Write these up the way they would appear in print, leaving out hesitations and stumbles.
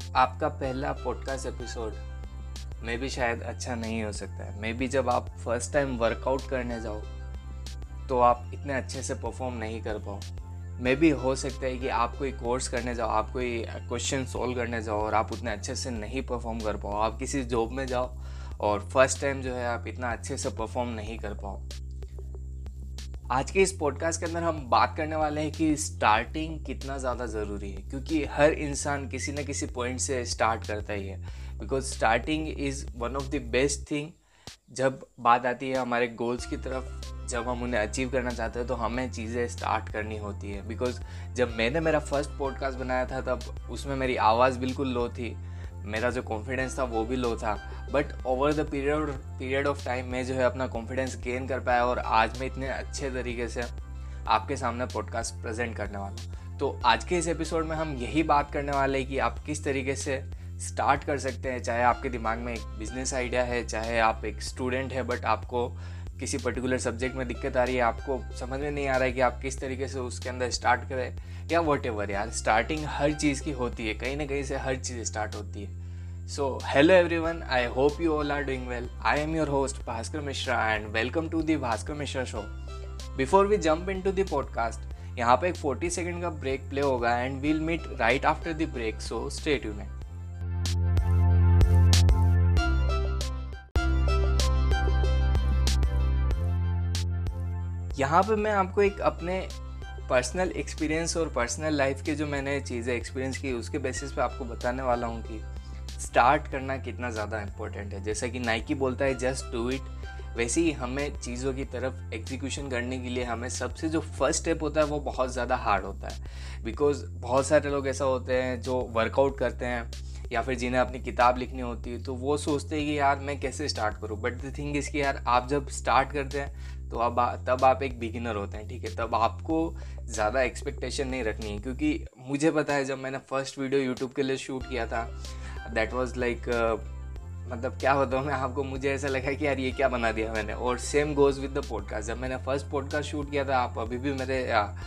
आपका पहला podcast episode में भी शायद अच्छा नहीं हो सकता है। मे बी जब आप फर्स्ट टाइम वर्कआउट करने जाओ तो आप इतने अच्छे से परफॉर्म नहीं कर पाओ। मे बी हो सकता है कि आप कोई कोर्स करने जाओ, आप कोई क्वेश्चन सॉल्व करने जाओ और आप उतने अच्छे से नहीं परफॉर्म कर पाओ। आप किसी जॉब में जाओ और फर्स्ट टाइम जो है आप इतना अच्छे से परफॉर्म नहीं कर पाओ। आज के इस पॉडकास्ट के अंदर हम बात करने वाले हैं कि स्टार्टिंग कितना ज़्यादा ज़रूरी है, क्योंकि हर इंसान किसी न किसी पॉइंट से स्टार्ट करता ही है। Because starting is one of the best thing. जब बात आती है हमारे गोल्स की तरफ, जब हम उन्हें अचीव करना चाहते हैं तो हमें चीज़ें स्टार्ट करनी होती है। बिकॉज जब मैंने मेरा फर्स्ट पॉडकास्ट बनाया था तब उसमें मेरी आवाज़ बिल्कुल लो थी, मेरा जो कॉन्फिडेंस था वो भी लो था। But over the period of time मैं जो है अपना कॉन्फिडेंस गेन कर पाया और आज मैं इतने अच्छे तरीके से आपके सामने पॉडकास्ट प्रेजेंट करने वाला हूँ। तो आज के इस एपिसोड में हम यही बात करने वाले हैं कि आप किस तरीके से स्टार्ट कर सकते हैं। चाहे आपके दिमाग में एक बिजनेस आइडिया है, चाहे आप एक स्टूडेंट है बट आपको किसी पर्टिकुलर सब्जेक्ट में दिक्कत आ रही है, आपको समझ में नहीं आ रहा है कि आप किस तरीके से उसके अंदर स्टार्ट करें, या वॉटेवर। यार स्टार्टिंग हर चीज़ की होती है, कहीं ना कहीं से हर चीज़ स्टार्ट होती है। So, hello everyone, I hope you all are doing well. I am your host Bhaskar Mishra and welcome to the Bhaskar Mishra Show. Before we jump into the podcast, यहाँ पे एक 40 सेकंड का break play होगा and we'll meet right after the break, so stay tuned. यहाँ पे मैं आपको एक अपने पर्सनल एक्सपीरियंस और पर्सनल लाइफ के जो मैंने चीज़ें एक्सपीरियंस की उसके बेसिस पे आपको बताने वाला हूँ कि स्टार्ट करना कितना ज़्यादा इम्पोर्टेंट है। जैसा कि नाइकी बोलता है जस्ट डू इट, वैसे ही हमें चीज़ों की तरफ एग्जीक्यूशन करने के लिए हमें सबसे जो फर्स्ट स्टेप होता है वो बहुत ज़्यादा हार्ड होता है। बिकॉज बहुत सारे लोग ऐसा होते हैं जो वर्कआउट करते हैं या फिर जिन्हें अपनी किताब लिखनी होती है तो वो सोचते हैं कि यार मैं कैसे स्टार्ट करूँ। बट द थिंग इज़ कि यार आप जब स्टार्ट करते हैं तो तब आप एक बिगिनर होते हैं, ठीक है। तब आपको ज़्यादा एक्सपेक्टेशन नहीं रखनी है, क्योंकि मुझे पता है जब मैंने फर्स्ट वीडियो यूट्यूब के लिए शूट किया था दैट वाज लाइक मतलब क्या बताऊँ मैं आपको, मुझे ऐसा लगा कि यार ये क्या बना दिया मैंने। और same goes with the podcast. जब मैंने फर्स्ट पॉडकास्ट शूट किया था, आप अभी भी मेरे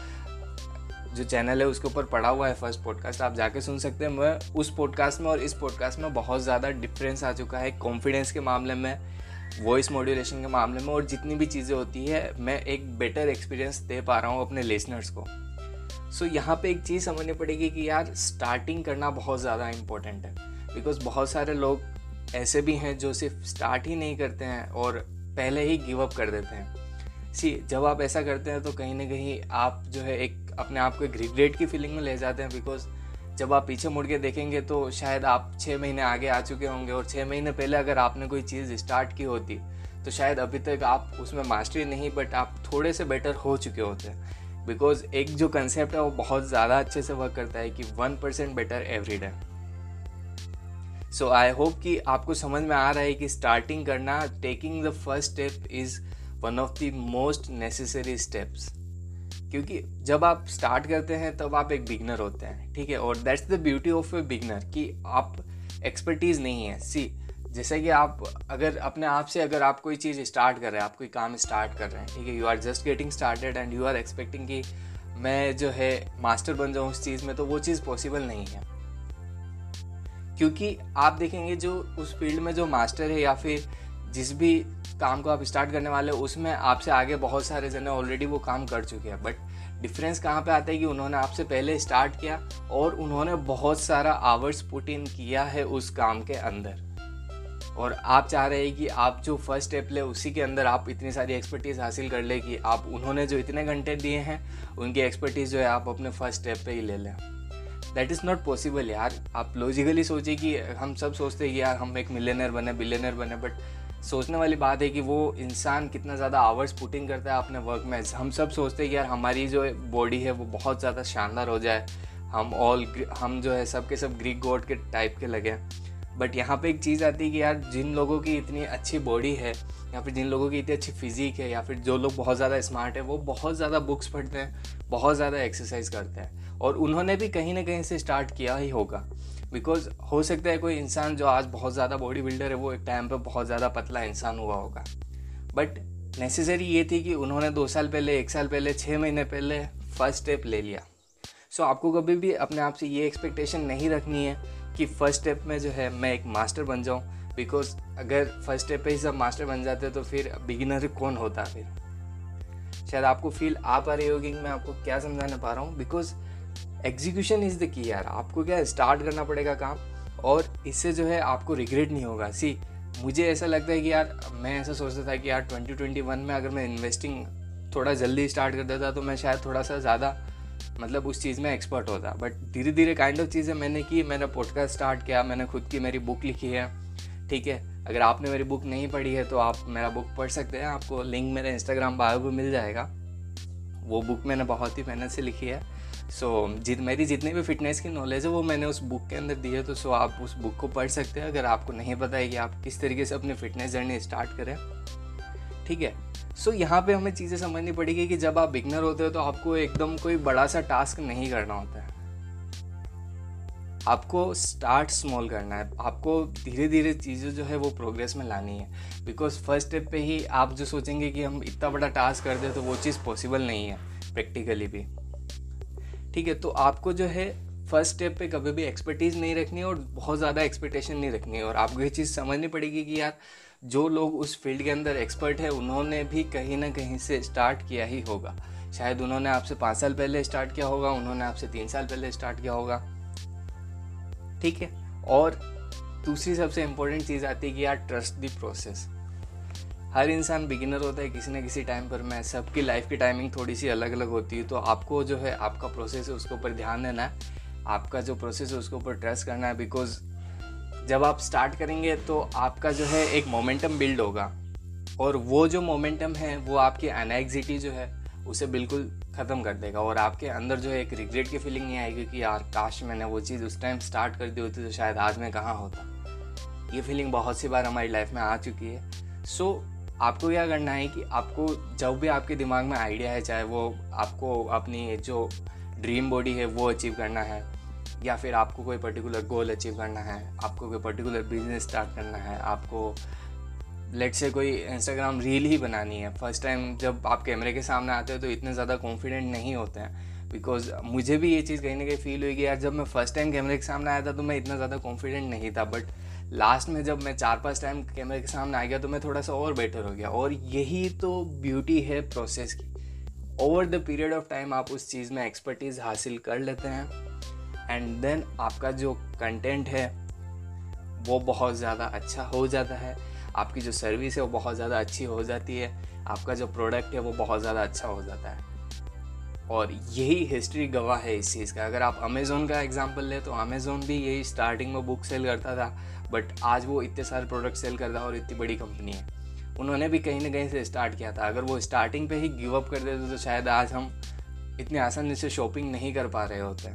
जो चैनल है उसके ऊपर पड़ा हुआ है फर्स्ट पॉडकास्ट, आप जाके सुन सकते हैं। मैं उस पॉडकास्ट में और इस पॉडकास्ट में बहुत ज़्यादा डिफरेंस आ चुका है कॉन्फिडेंस के मामले में, वॉइस मॉड्यूलेशन के मामले में, और जितनी भी चीज़ें होती है मैं एक बेटर एक्सपीरियंस दे पा रहा हूँ अपने लिसनर्स को। सो यहाँ पे एक चीज़ समझनी पड़ेगी कि यार स्टार्टिंग करना बहुत ज़्यादा इम्पोर्टेंट है। बिकॉज बहुत सारे लोग ऐसे भी हैं जो सिर्फ स्टार्ट ही नहीं करते हैं और पहले ही गिव अप कर देते हैं। जब आप ऐसा करते हैं तो कहीं ना कहीं आप जो है एक अपने आप को एक रिग्रेट की फीलिंग में ले जाते हैं। बिकॉज जब आप पीछे मुड़ के देखेंगे तो शायद आप 6 महीने आगे आ चुके होंगे, और 6 महीने पहले अगर आपने कोई चीज़ स्टार्ट की होती तो शायद अभी तक आप उसमें मास्टरी नहीं बट आप थोड़े से बेटर हो चुके होते हैं। बिकॉज एक जो कंसेप्ट है वो बहुत ज़्यादा अच्छे से वर्क करता है कि 1% better every day. So I hope कि आपको समझ में आ रहा है कि स्टार्टिंग करना, taking the first step is one of the most necessary steps. क्योंकि जब आप स्टार्ट करते हैं तब आप एक बिगनर होते हैं, ठीक है। और that's the beauty of a beginner कि आप एक्सपर्टीज़ नहीं है। जैसे कि आप अगर अपने आप से अगर आप कोई चीज़ स्टार्ट कर रहे हैं, आप कोई काम स्टार्ट कर रहे हैं, ठीक है, you are just getting started and you are expecting कि मैं जो है मास्टर बन जाऊँ उस चीज़ में, तो वो चीज़ पॉसिबल नहीं है। क्योंकि आप देखेंगे जो उस फील्ड में जो मास्टर है या फिर जिस भी काम को आप स्टार्ट करने वाले हो उसमें आपसे आगे बहुत सारे जने ऑलरेडी वो काम कर चुके हैं। बट डिफरेंस कहाँ पे आता है कि उन्होंने आपसे पहले स्टार्ट किया और उन्होंने बहुत सारा आवर्स पुट इन किया है उस काम के अंदर, और आप चाह रहे हैं कि आप जो फर्स्ट स्टेप ले उसी के अंदर आप इतनी सारी एक्सपर्टीज़ हासिल कर ले कि आप उन्होंने जो इतने घंटे दिए हैं उनकी एक्सपर्टीज़ जो है आप अपने फर्स्ट स्टेप पे ही ले लें। दैट इज़ नॉट पॉसिबल यार। आप लॉजिकली सोचिए कि हम सब सोचते हैं कि यार हम एक मिलियनर बने, बिलियनर बने, बट सोचने वाली बात है कि वो इंसान कितना ज़्यादा आवर्स पुटिंग करता है अपने वर्क में। हम सब सोचते हैं कि यार हमारी जो बॉडी है वो बहुत ज़्यादा शानदार हो जाए, हम जो है सब के सब ग्रीक गॉड के टाइप के लगे। बट यहाँ पे एक चीज़ आती है कि यार जिन लोगों की इतनी अच्छी बॉडी है या फिर जिन लोगों की इतनी अच्छी फिजिक है या फिर जो लोग बहुत ज़्यादा स्मार्ट है, वो बहुत ज़्यादा बुक्स पढ़ते हैं, बहुत ज़्यादा एक्सरसाइज करते हैं, और उन्होंने भी कहीं ना कहीं से स्टार्ट किया ही होगा। बिकॉज हो सकता है कोई इंसान जो आज बहुत ज़्यादा बॉडी बिल्डर है वो एक टाइम पे बहुत ज़्यादा पतला इंसान हुआ होगा, बट नेसेसरी ये थी कि उन्होंने 2 साल पहले, 1 साल पहले, 6 महीने पहले फर्स्ट स्टेप ले लिया। सो आपको कभी भी अपने आप से ये एक्सपेक्टेशन नहीं रखनी है कि फर्स्ट स्टेप में जो है मैं एक मास्टर बन जाऊँ, बिकॉज अगर फर्स्ट स्टेप पे ही सब मास्टर बन जाते तो फिर बिगिनर कौन होता फिर। शायद आपको फील आ पा रही होगी कि मैं आपको क्या समझाने पा रहा हूँ, because execution is the key यार। आपको क्या है, स्टार्ट करना पड़ेगा काम, और इससे जो है आपको रिग्रेट नहीं होगा। सी मुझे ऐसा लगता है कि यार मैं ऐसा सोचता था कि यार 2021 में अगर मैं इन्वेस्टिंग थोड़ा जल्दी स्टार्ट कर देता तो मैं शायद थोड़ा सा ज़्यादा मतलब उस चीज़ में एक्सपर्ट होता। बट धीरे धीरे काइंड ऑफ चीज़ें मैंने की, मैंने पॉडकास्ट स्टार्ट किया, मैंने खुद की मेरी बुक लिखी है, ठीक है। अगर आपने मेरी बुक नहीं पढ़ी है तो आप मेरा बुक पढ़ सकते हैं, आपको लिंक मेरे इंस्टाग्राम बायो पे मिल जाएगा। वो बुक मैंने बहुत ही मेहनत से लिखी है। मेरी जितनी भी फिटनेस की नॉलेज है वो मैंने उस बुक के अंदर दी है, तो आप उस बुक को पढ़ सकते हैं अगर आपको नहीं पता है कि आप किस तरीके से अपनी फिटनेस जर्नी स्टार्ट करें, ठीक है। यहाँ पे हमें चीज़ें समझनी पड़ेगी कि जब आप बिगनर होते हो तो आपको एकदम कोई बड़ा सा टास्क नहीं करना होता है, आपको स्टार्ट स्मॉल करना है, आपको धीरे धीरे चीज़ें जो है वो प्रोग्रेस में लानी है। बिकॉज फर्स्ट स्टेप पे ही आप जो सोचेंगे कि हम इतना बड़ा टास्क कर दे तो वो चीज़ पॉसिबल नहीं है प्रैक्टिकली भी, ठीक है। तो आपको जो है फर्स्ट स्टेप पे कभी भी एक्सपर्टीज़ नहीं रखनी है और बहुत ज़्यादा एक्सपेक्टेशन नहीं रखनी है। और आपको ये चीज़ समझनी पड़ेगी कि यार जो लोग उस फील्ड के अंदर एक्सपर्ट है उन्होंने भी कहीं ना कहीं से स्टार्ट किया ही होगा। शायद उन्होंने आपसे 5 साल पहले स्टार्ट किया होगा, उन्होंने आपसे 3 साल पहले स्टार्ट किया होगा, ठीक है। और दूसरी सबसे इम्पोर्टेंट चीज़ आती है कि यार ट्रस्ट द प्रोसेस। हर इंसान बिगिनर होता है किसी न किसी टाइम पर, मैं सबकी लाइफ की टाइमिंग थोड़ी सी अलग अलग होती है। तो आपको जो है आपका प्रोसेस है उसके ऊपर ध्यान देना है, आपका जो प्रोसेस है उसके ऊपर ट्रस्ट करना है। बिकॉज जब आप स्टार्ट करेंगे तो आपका जो है एक मोमेंटम बिल्ड होगा, और वो जो मोमेंटम है वो आपकी एंग्जाइटी जो है उसे बिल्कुल ख़त्म कर देगा, और आपके अंदर जो है एक रिग्रेट की फीलिंग नहीं आएगी कि यार काश मैंने वो चीज़ उस टाइम स्टार्ट कर दी होती तो शायद आज मैं कहाँ होता। ये फीलिंग बहुत सी बार हमारी लाइफ में आ चुकी है। आपको क्या करना है कि आपको जब भी आपके दिमाग में आइडिया है, चाहे वो आपको अपनी जो ड्रीम बॉडी है वो अचीव करना है, या फिर आपको कोई पर्टिकुलर गोल अचीव करना है, आपको कोई पर्टिकुलर बिजनेस स्टार्ट करना है, आपको लेट्स से कोई इंस्टाग्राम रील ही बनानी है। फर्स्ट टाइम जब आप कैमरे के सामने आते हो तो इतने ज़्यादा कॉन्फिडेंट नहीं होते हैं। बिकॉज मुझे भी ये चीज़ कहीं ना कहीं फील हुई कि यार जब मैं फर्स्ट टाइम कैमरे के सामने आया था तो मैं इतना ज़्यादा कॉन्फिडेंट नहीं था, बट लास्ट में जब मैं 4-5 टाइम कैमरे के सामने आ गया तो मैं थोड़ा सा और बेटर हो गया। और यही तो ब्यूटी है प्रोसेस की। Over the period of time आप उस चीज़ में एक्सपर्टीज़ हासिल कर लेते हैं, एंड देन आपका जो कंटेंट है वो बहुत ज़्यादा अच्छा हो जाता है, आपकी जो सर्विस है वो बहुत ज़्यादा अच्छी हो जाती है, आपका जो प्रोडक्ट है वो बहुत ज़्यादा अच्छा हो जाता है। और यही हिस्ट्री गवाह है इस चीज़ का। अगर आप अमेज़ोन का एग्जांपल ले तो अमेज़ोन भी यही स्टार्टिंग में बुक सेल करता था, बट आज वो इतने सारे प्रोडक्ट सेल करता है और इतनी बड़ी कंपनी है। उन्होंने भी कहीं ना कहीं से स्टार्ट किया था। अगर वो स्टार्टिंग पे ही गिव अप कर देते तो शायद आज हम इतनी आसानी से शॉपिंग नहीं कर पा रहे होते।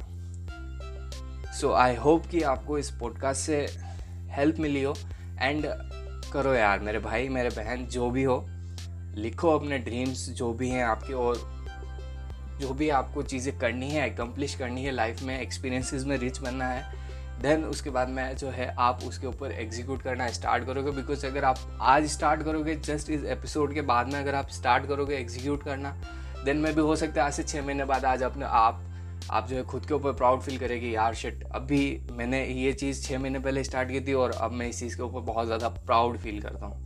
सो आई होप कि आपको इस पॉडकास्ट से हेल्प मिली हो। एंड करो यार मेरे भाई मेरे बहन जो भी हो, लिखो अपने ड्रीम्स जो भी हैं आपके, और जो भी आपको चीज़ें करनी है, एकम्प्लिश करनी है लाइफ में, एक्सपीरियंसेस में रिच बनना है, देन उसके बाद में जो है आप उसके ऊपर एग्जीक्यूट करना स्टार्ट करोगे। बिकॉज अगर आप आज स्टार्ट करोगे, जस्ट इस एपिसोड के बाद में अगर आप स्टार्ट करोगे एग्जीक्यूट करना, देन में भी हो सकता है आज से 6 महीने बाद आज अपने आप जो है खुद के ऊपर प्राउड फील करेगी, यार शिट अभी मैंने ये चीज़ 6 महीने पहले स्टार्ट की थी और अब मैं इस चीज़ के ऊपर बहुत ज़्यादा प्राउड फील करता हूँ।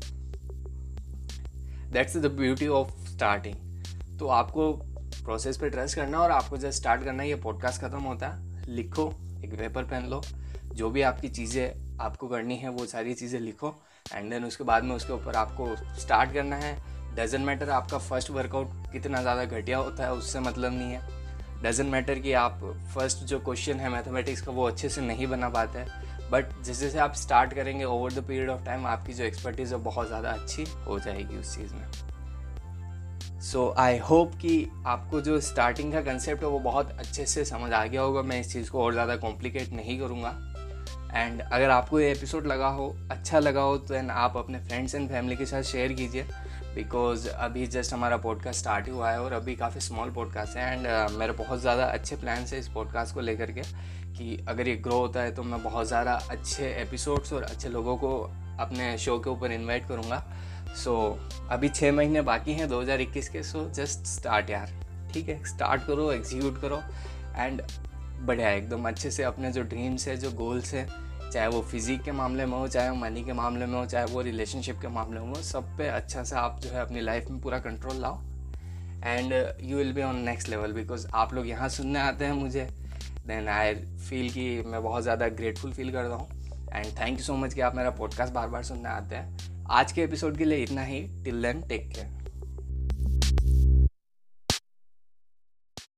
That's the beauty of starting. तो आपको प्रोसेस पे ट्रस्ट करना और आपको जब स्टार्ट करना है। ये पॉडकास्ट ख़त्म होता है, लिखो, एक पेपर पेन लो, जो भी आपकी चीज़ें आपको करनी है वो सारी चीज़ें लिखो, एंड देन उसके बाद में उसके ऊपर आपको स्टार्ट करना है। डजेंट मैटर आपका फर्स्ट वर्कआउट कितना ज़्यादा घटिया होता है, उससे मतलब नहीं है। डजेंट मैटर कि आप फर्स्ट जो क्वेश्चन है मैथमेटिक्स का वो अच्छे से नहीं बना पाते हैं, बट जैसे जैसे आप स्टार्ट करेंगे over the period of time आपकी जो एक्सपर्टीज़ है बहुत ज़्यादा अच्छी हो जाएगी उस चीज़ में। सो आई होप कि आपको जो स्टार्टिंग का कंसेप्ट है वो बहुत अच्छे से समझ आ गया होगा। मैं इस चीज़ को और ज़्यादा कॉम्प्लिकेट नहीं करूँगा। एंड अगर आपको ये एपिसोड लगा हो, अच्छा लगा हो, तो देन आप अपने फ्रेंड्स एंड फैमिली के साथ शेयर कीजिए। बिकॉज अभी जस्ट हमारा पॉडकास्ट स्टार्ट ही हुआ है और अभी काफ़ी स्मॉल पॉडकास्ट है, एंड मेरे बहुत ज़्यादा अच्छे प्लान्स है इस पॉडकास्ट को लेकर के कि अगर ये ग्रो होता है तो मैं बहुत ज़्यादा अच्छे एपिसोड्स और अच्छे लोगों को अपने शो के ऊपर इन्वाइट करूँगा। सो अभी 6 महीने बाकी हैं 2021 के। सो जस्ट स्टार्ट यार, ठीक है, स्टार्ट करो, एग्जीक्यूट करो, एंड बढ़िया एकदम अच्छे से अपने जो ड्रीम्स है, जो गोल्स है, चाहे वो फिज़िक के मामले में हो, चाहे वो मनी के मामले में हो, चाहे वो रिलेशनशिप के मामले में हो, सब पे अच्छा से आप जो है अपनी लाइफ में पूरा कंट्रोल लाओ and you will be on next level. Because आप लोग यहाँ सुनने आते हैं मुझे, देन आई फील कि मैं बहुत ज़्यादा ग्रेटफुल फील करता हूँ and thank you so much कि आप मेरा पॉडकास्ट बार बार सुनने आते हैं। आज के एपिसोड के लिए इतना ही। Till then take care.